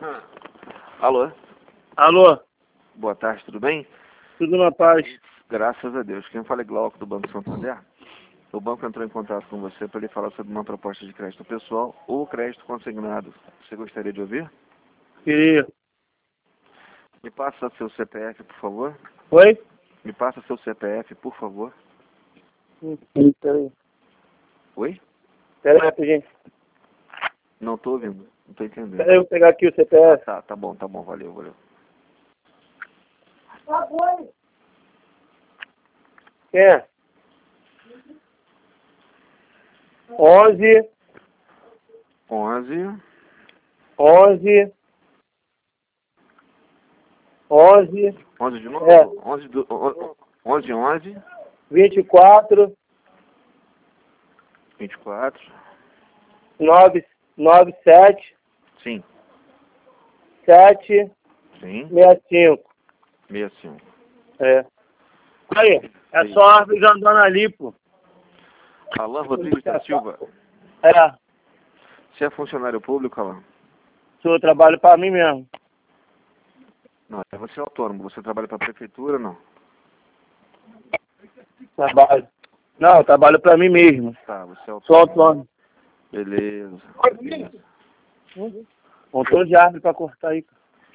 Alô? Alô, Boa tarde, tudo bem? tudo na paz. Graças a Deus. Quem fala é Glauco do Banco Santander. O banco entrou em contato com você para lhe falar sobre uma proposta de crédito pessoal ou crédito consignado. Você gostaria de ouvir? Queria. Me passa seu CPF, por favor. Oi? Me passa seu CPF, por favor. Peraí. Oi? Peraí, rapidinho. Não tô ouvindo. Não tô entendendo. Peraí, eu vou pegar aqui o CPF. Tá bom, valeu. Quem é? 11 11 11 de novo? É. 11 24 24 97 Sim. 7 Sim. 65. 65. É. Aí, é só a árvore andando ali, pô. Alan Rodrigues da Silva. É, Você é funcionário público, Alan? eu trabalho pra mim mesmo. Não, você é autônomo. Você trabalha para a prefeitura, não? Trabalho. Não, eu trabalho pra mim mesmo. Tá, você é Sou autônomo. autônomo. Beleza. Montão de árvore pra cortar aí.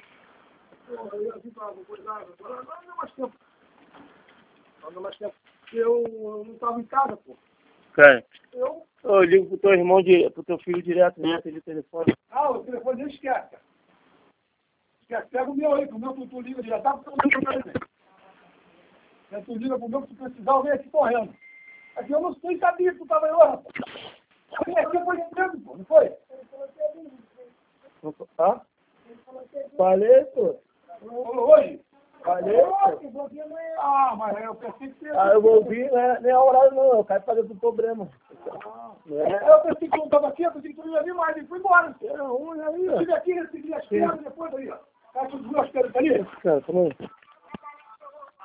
Eu não estava em casa, pô. Quem? Eu? Eu ligo pro teu irmão, pro teu filho direto, né? De telefone. Ah, o telefone nem esquece, cara. Esquece. Pega o meu aí, que o meu tu liga direto. Tá com o meu também. Tu liga pro meu que tu precisar, eu venho aqui correndo. Aqui eu não sei, sabia que tu tava aí, ó, rapaz. Aqui foi cedo, pô, não foi? Tá? Falei, pô. Oi? Falei, pô. Ah, mas eu pensei que você... Ah, eu vou ouvir, né? Nem a horário não, eu caio fazer do problema. Eu pensei que tu não estava aqui, eu pensei que tu não ia vir mais, ele foi embora. Era um aí, Eu ó. tive aqui, recebi as pedras, depois aí, ó. Tá com os meus pedras ali? Cara, calma aí.